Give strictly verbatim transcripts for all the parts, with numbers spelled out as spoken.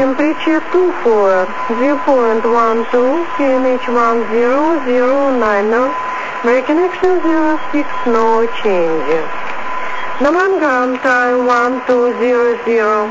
temperature two four, dew point one two, Q N H one zero zero nine zero, break connection zero six, no change. Namangram time one two zero zero.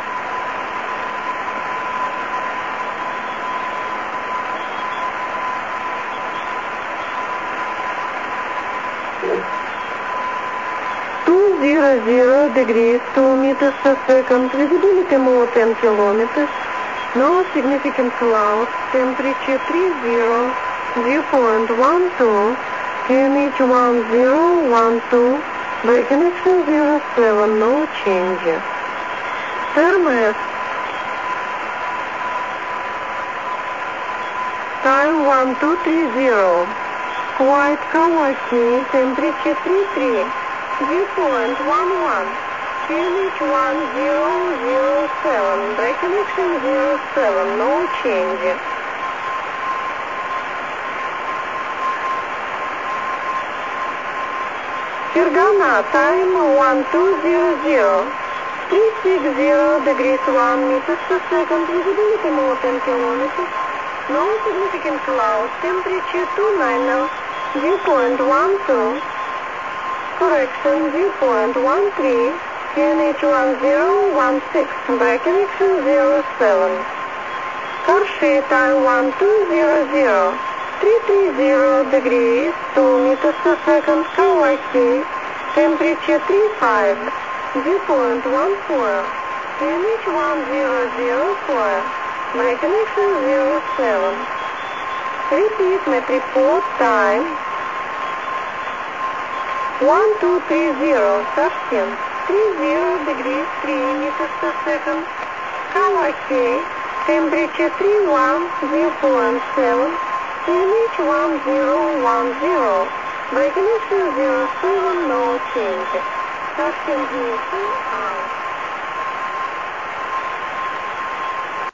two zero zero degrees, two meters per second, visibility more ten kilometers, no significant clouds, temperature three zero, dew point one two, Q N H one zero one two, break connection zero seven, no change. Thermos. Time one two three zero. White Kawaki, temperature three three, dew point one one, Q N H one zero zero seven, break connection zero seven, no change. Fergana, time one two zero zero, three six zero degrees one meters per second, visibility more ten kilometers, no significant clouds, temperature two ninety, dew point one two, correction dew point one three, Q N H one zero one six, break connection zero seven. Karshi, time one two zero zero, three three zero degrees, two meters per second, Kawaki, temperature three five, dew point one four, Q N H one zero zero four, break connection zero seven. Repeat met report time one two three zero, thirteen, three zero degrees, three meters per second, Kawaki, temperature three one, dew point seven, Q N H one zero one zero, break connection zero seven, no change. thirteen minutes out.